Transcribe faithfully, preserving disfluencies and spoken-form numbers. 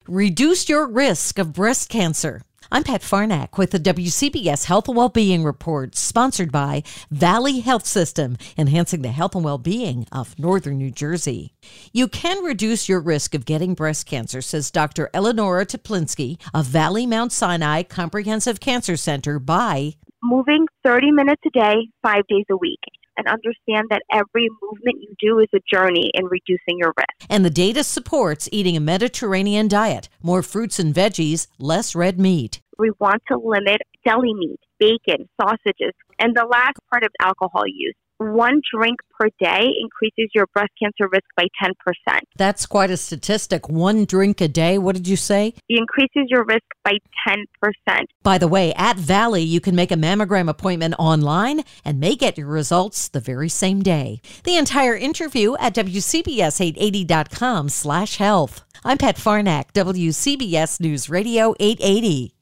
Reduce your risk of breast cancer. I'm Pat Farnack with the W C B S Health and Wellbeing Report, sponsored by Valley Health System, enhancing the health and well-being of northern New Jersey. You can reduce your risk of getting breast cancer, says Doctor Eleonora Teplinsky of Valley Mount Sinai Comprehensive Cancer Center, by moving thirty minutes a day, five days a week. And understand that every movement you do is a journey in reducing your risk. And the data supports eating a Mediterranean diet, more fruits and veggies, less red meat. We want to limit deli meat, bacon, sausages, and the last part of alcohol use. One drink per day increases your breast cancer risk by ten percent. That's quite a statistic. One drink a day. What did you say? It increases your risk by ten percent. By the way, at Valley, you can make a mammogram appointment online and may get your results the very same day. The entire interview at W C B S eight eighty dot com slash health. I'm Pat Farnack, W C B S News Radio eight eighty.